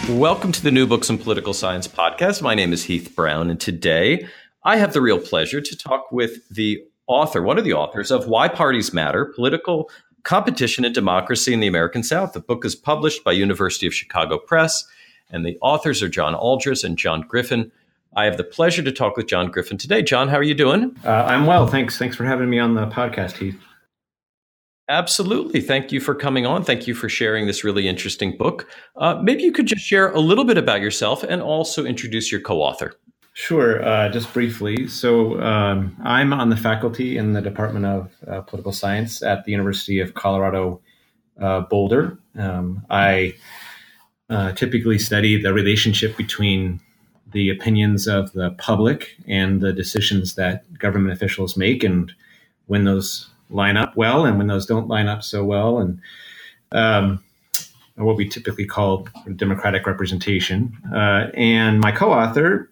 Welcome to the New Books in Political Science podcast. My name is Heath Brown, and today I have the real pleasure to talk with the author, one of the authors of Why Parties Matter, Political Competition and Democracy in the American South. The book is published by University of Chicago Press, and the authors are John Aldrich and John Griffin. I have the pleasure to talk with John Griffin today. John, how are you doing? I'm well, thanks. Thanks for having me on the podcast, Heath. Absolutely. Thank you for coming on. Thank you for sharing this really interesting book. Maybe you could just share a little bit about yourself and also introduce your co-author. Sure. Just briefly. So I'm on the faculty in the Department of Political Science at the University of Colorado Boulder. I typically study the relationship between the opinions of the public and the decisions that government officials make, and when those line up well and when those don't line up so well, and what we typically call democratic representation. And my co-author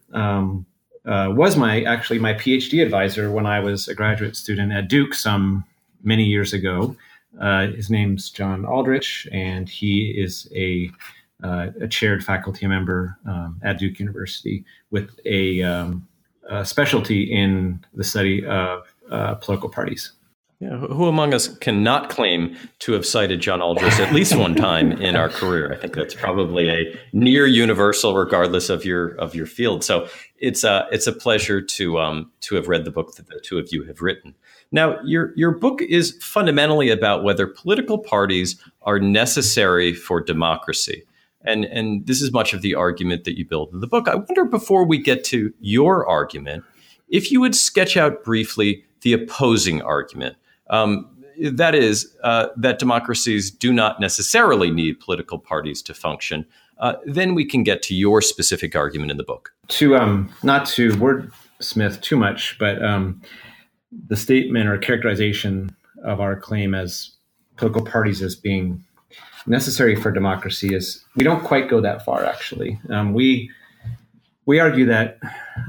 was my PhD advisor when I was a graduate student at Duke some many years ago. His name's John Aldrich, and he is a chaired faculty member at Duke University with a specialty in the study of political parties. Yeah, who among us cannot claim to have cited John Aldrich at least one time in our career? I think that's probably a near universal, regardless of your field. So it's a pleasure to have read the book that the two of you have written. Now, your book is fundamentally about whether political parties are necessary for democracy. And this is much of the argument that you build in the book. I wonder, before we get to your argument, if you would sketch out briefly the opposing argument. That is, that democracies do not necessarily need political parties to function. Then we can get to your specific argument in the book. Not to wordsmith too much, but the statement or characterization of our claim as political parties as being necessary for democracy is, we don't quite go that far, actually. We argue that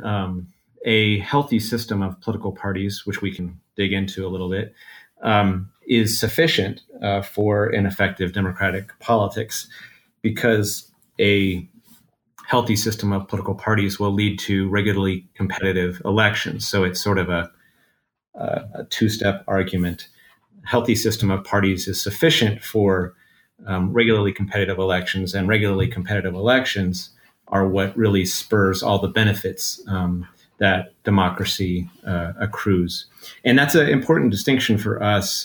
a healthy system of political parties, which we can dig into a little bit, is sufficient for an effective democratic politics, because a healthy system of political parties will lead to regularly competitive elections. So it's sort of a two-step argument. Healthy system of parties is sufficient for regularly competitive elections, and regularly competitive elections are what really spurs all the benefits that democracy accrues. And that's an important distinction for us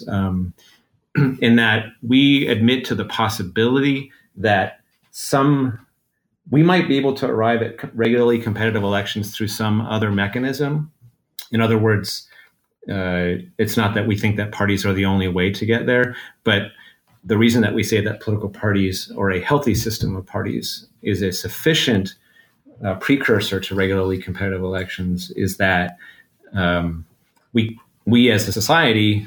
in that we admit to the possibility that we might be able to arrive at regularly competitive elections through some other mechanism. In other words, it's not that we think that parties are the only way to get there, but the reason that we say that political parties, or a healthy system of parties, is a sufficient precursor to regularly competitive elections is that we as a society,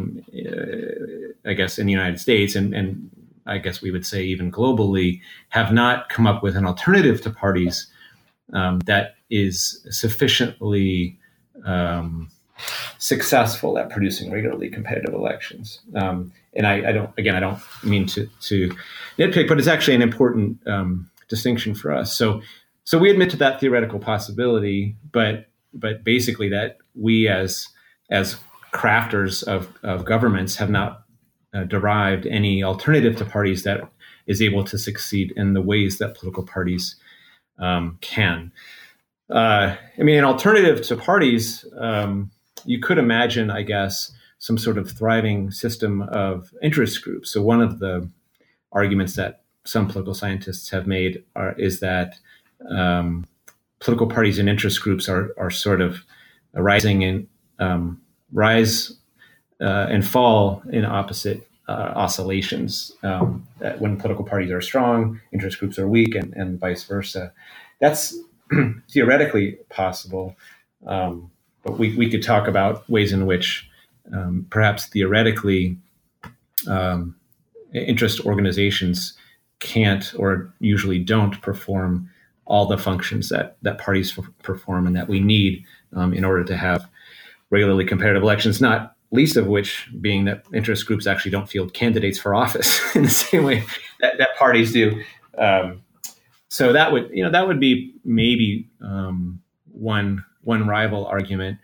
I guess in the United States, and I guess we would say even globally, have not come up with an alternative to parties that is sufficiently successful at producing regularly competitive elections. And I don't mean to nitpick, but it's actually an important distinction for us. So we admit to that theoretical possibility, but basically that we as crafters of governments have not derived any alternative to parties that is able to succeed in the ways that political parties can. An alternative to parties, you could imagine, I guess, some sort of thriving system of interest groups. So one of the arguments that some political scientists have made is that political parties and interest groups are sort of rising and rise and fall in opposite oscillations. That when political parties are strong, interest groups are weak, and vice versa. That's theoretically possible, but we could talk about ways in which perhaps theoretically interest organizations can't or usually don't perform all the functions that parties perform and that we need in order to have regularly competitive elections, not least of which being that interest groups actually don't field candidates for office in the same way that parties do. So that would be maybe one rival argument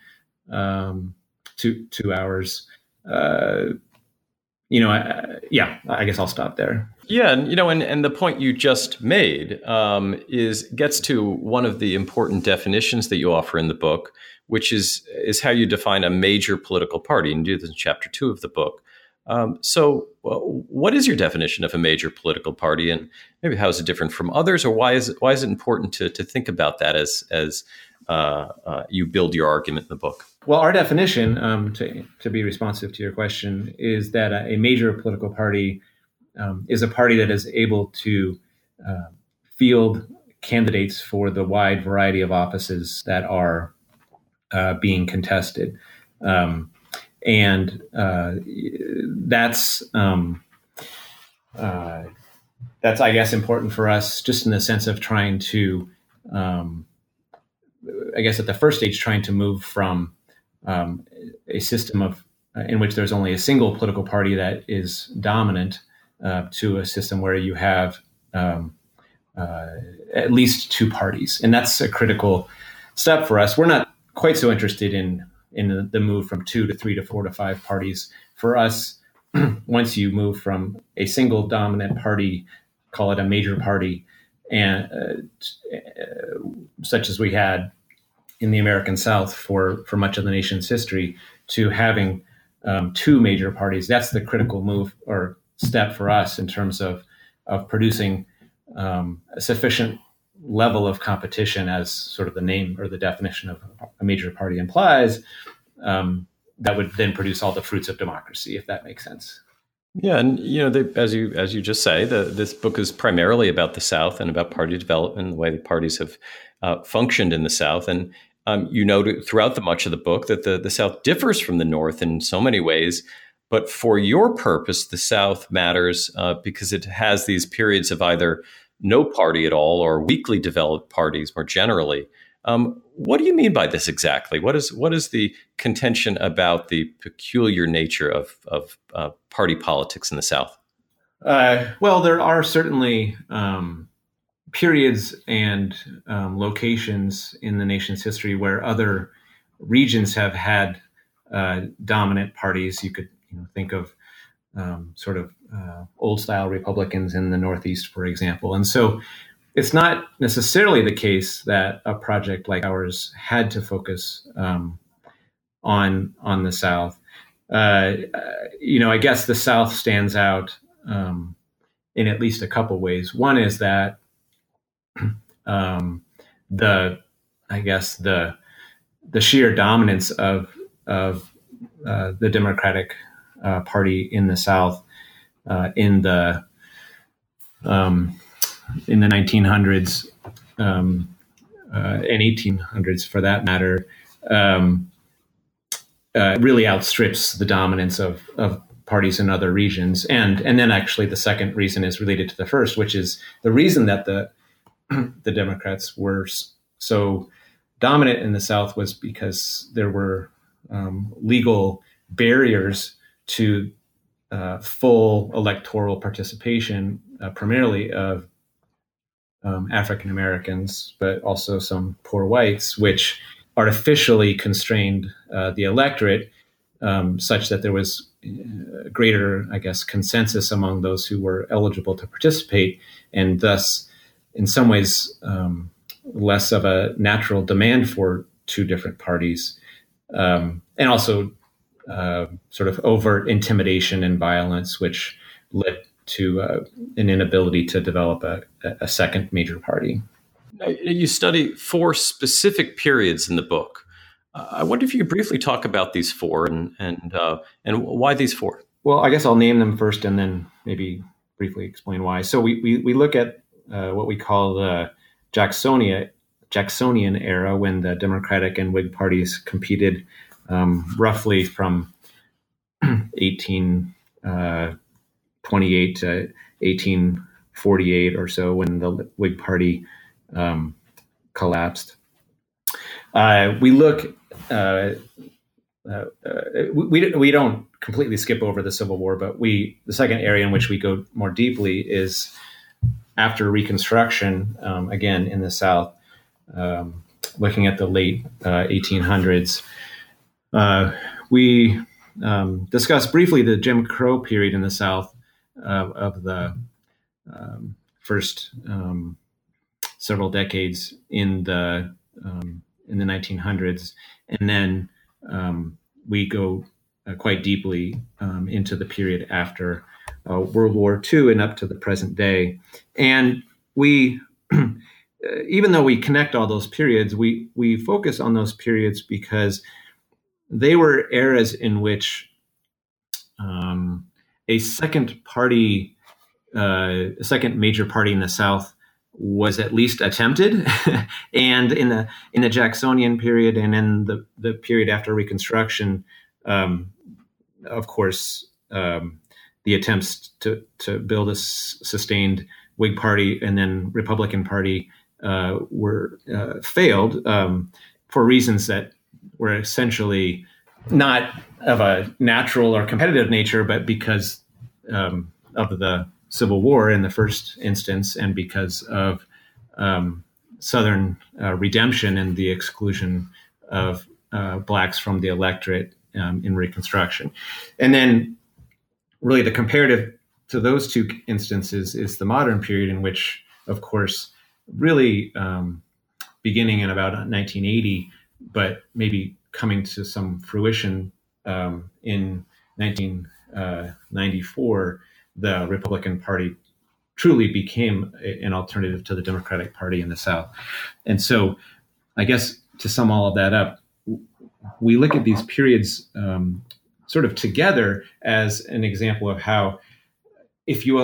to ours. I guess I'll stop there. Yeah, and the point you just made gets to one of the important definitions that you offer in the book, which is how you define a major political party, and you do this in chapter 2 of the book. What is your definition of a major political party, and maybe how is it different from others, or why is it important to think about that as you build your argument in the book? Well, our definition, to be responsive to your question, is that a major political party is a party that is able to field candidates for the wide variety of offices that are being contested. And that's I guess, important for us, just in the sense of trying to, I guess, at the first stage, trying to move from a system of in which there's only a single political party that is dominant to a system where you have at least two parties, and that's a critical step for us. We're not quite so interested in the move from 2 to 3 to 4 to 5 parties. For us, once you move from a single dominant party, call it a major party, and such as we had in the American South for much of the nation's history, to having two major parties, that's the critical move or step for us in terms of producing a sufficient level of competition, as sort of the name or the definition of a major party implies, that would then produce all the fruits of democracy, if that makes sense. Yeah, and as you just say, this book is primarily about the South and about party development and the way the parties have functioned in the South. And you note throughout much of the book that the South differs from the North in so many ways. But for your purpose, the South matters because it has these periods of either no party at all or weakly developed parties more generally. What do you mean by this exactly? What is the contention about the peculiar nature of party politics in the South? Well, there are certainly periods and locations in the nation's history where other regions have had dominant parties. You could think of sort of old style Republicans in the Northeast, for example. And so it's not necessarily the case that a project like ours had to focus on the South. I guess the South stands out in at least a couple ways. One is that the sheer dominance of the Democratic Party in the South in the 1900s and 1800s, for that matter, really outstrips the dominance of parties in other regions. And then actually the second reason is related to the first, which is the reason that the Democrats were so dominant in the South was because there were legal barriers to full electoral participation, primarily of African Americans, but also some poor whites, which artificially constrained the electorate such that there was greater, I guess, consensus among those who were eligible to participate, and thus, in some ways, less of a natural demand for two different parties, and also sort of overt intimidation and violence, which led to an inability to develop a second major party. You study 4 specific periods in the book. I wonder if you could briefly talk about these 4 and why these 4. Well, I guess I'll name them first and then maybe briefly explain why. So we look at what we call the Jacksonian era, when the Democratic and Whig parties competed roughly from 1828 to 1848 or so, when the Whig Party collapsed. We look. We don't completely skip over the Civil War, but the second area in which we go more deeply is after Reconstruction, again in the South, looking at the late 1800s, we discussed briefly the Jim Crow period in the South of the first several decades in the 1900s, and then we go quite deeply into the period after World War II and up to the present day. And we, even though we connect all those periods, we focus on those periods because they were eras in which a second major party in the South was at least attempted, and in the Jacksonian period and in the period after Reconstruction, of course, the attempts to build a sustained Whig party and then Republican party were failed for reasons that were essentially not of a natural or competitive nature, but because of the Civil War in the first instance, and because of Southern redemption and the exclusion of blacks from the electorate in Reconstruction. And then really the comparative to those two instances is the modern period, in which, of course, really beginning in about 1980, but maybe coming to some fruition in 1994, the Republican Party truly became an alternative to the Democratic Party in the South. And so I guess to sum all of that up, we look at these periods sort of together as an example of how if you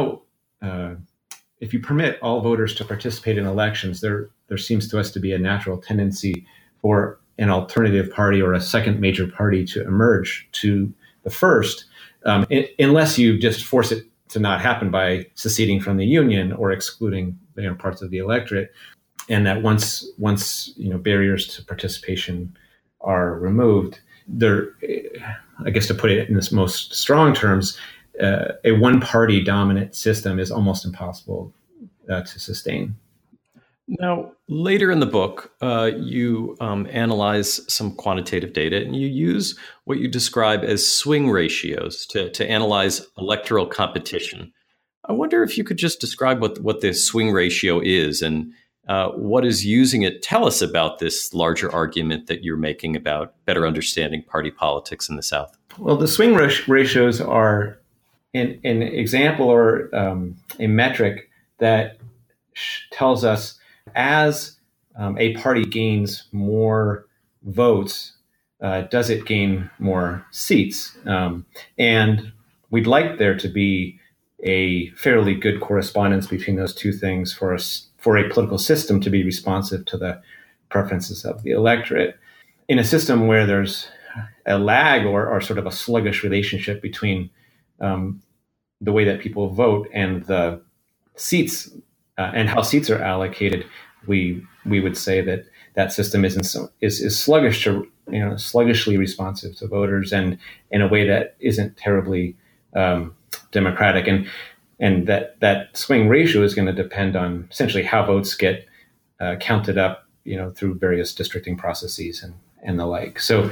permit all voters to participate in elections, there seems to us to be a natural tendency for an alternative party or a second major party to emerge to the first, unless you just force it to not happen by seceding from the Union or excluding parts of the electorate. And that once barriers to participation are removed, there, I guess to put it in this most strong terms, a one-party dominant system is almost impossible to sustain. Now, later in the book, you analyze some quantitative data, and you use what you describe as swing ratios to analyze electoral competition. I wonder if you could just describe what the swing ratio is and what is using it tell us about this larger argument that you're making about better understanding party politics in the South. Well, the swing ratios are an example or a metric that tells us as a party gains more votes, does it gain more seats? And we'd like there to be a fairly good correspondence between those two things for a political system to be responsive to the preferences of the electorate. In a system where there's a lag or sort of a sluggish relationship between the way that people vote and the seats and how seats are allocated, we would say that system is sluggish to sluggishly responsive to voters and in a way that isn't terribly democratic, and that swing ratio is going to depend on essentially how votes get counted up through various districting processes and the like. So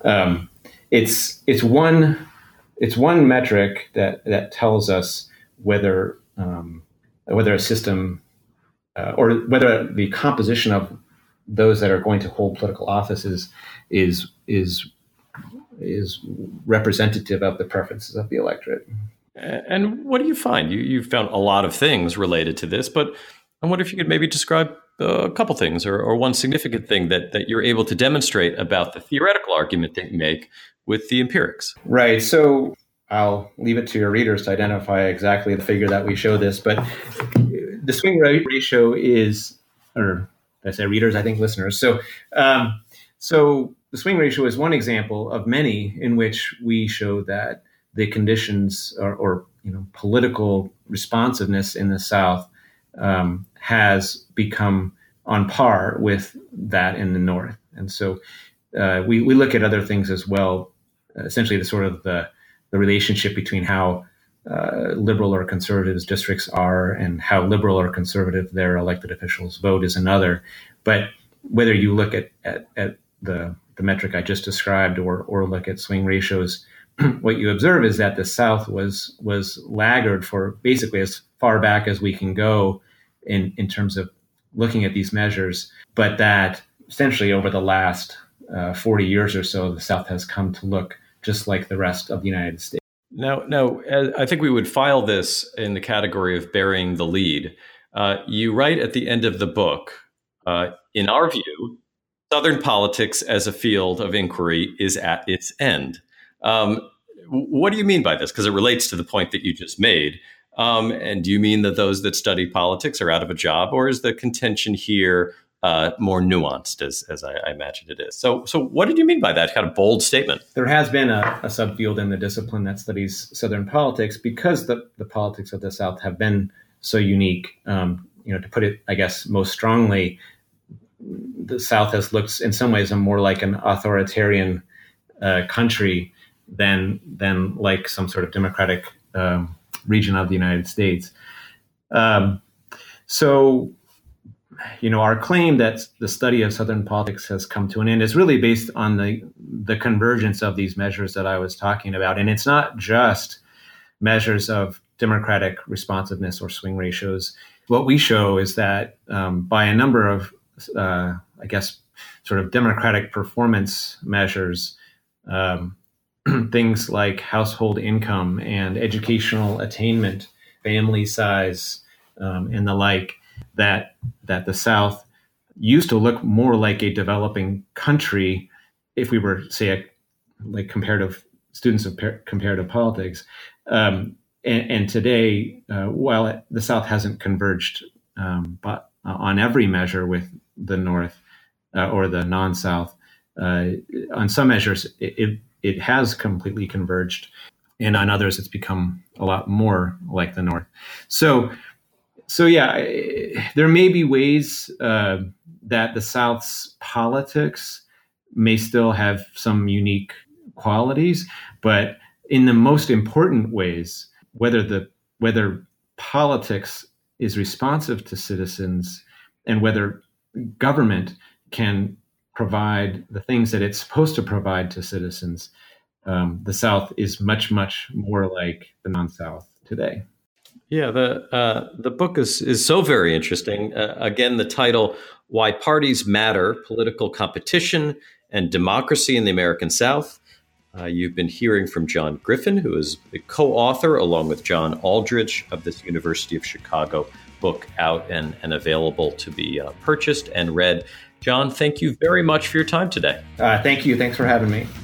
it's one metric that tells us whether a system or whether the composition of those that are going to hold political offices is representative of the preferences of the electorate. And what do you find? You've found a lot of things related to this, but I wonder if you could maybe describe a couple things or one significant thing that you're able to demonstrate about the theoretical argument that you make with the empirics. Right. So I'll leave it to your readers to identify exactly the figure that we show this, but the swing ratio is, or I say readers, I think listeners. So the swing ratio is one example of many in which we show that the conditions or political responsiveness in the South has become on par with that in the North. And so we look at other things as well, essentially the sort of the relationship between how liberal or conservative districts are, and how liberal or conservative their elected officials vote is another. But whether you look at the metric I just described or look at swing ratios, what you observe is that the South was laggard for basically as far back as we can go in terms of looking at these measures, but that essentially over the last 40 years or so, the South has come to look just like the rest of the United States. Now, I think we would file this in the category of burying the lead. You write at the end of the book, in our view, Southern politics as a field of inquiry is at its end. What do you mean by this? Because it relates to the point that you just made. And do you mean that those that study politics are out of a job, or is the contention here more nuanced, as I imagine it is? So what did you mean by that kind of bold statement? There has been a subfield in the discipline that studies Southern politics because the politics of the South have been so unique. To put it, I guess, most strongly, the South has looked in some ways more like an authoritarian country than like some sort of democratic region of the United States. Our claim that the study of Southern politics has come to an end is really based on the convergence of these measures that I was talking about. And it's not just measures of democratic responsiveness or swing ratios. What we show is that by a number of, sort of democratic performance measures, things like household income and educational attainment, family size, and the like, that the South used to look more like a developing country if we were, say, like comparative students of comparative politics. And today, while the South hasn't converged but on every measure with the North or the non-South, on some measures, it has completely converged. And on others, it's become a lot more like the North. So yeah, there may be ways that the South's politics may still have some unique qualities, but in the most important ways, whether politics is responsive to citizens and whether government can provide the things that it's supposed to provide to citizens, the South is much, much more like the non-South today. Yeah, the book is so very interesting. Again, the title, Why Parties Matter, Political Competition and Democracy in the American South. You've been hearing from John Griffin, who is the co-author, along with John Aldrich, of this University of Chicago book, out and available to be purchased and read. John, thank you very much for your time today. Thank you. Thanks for having me.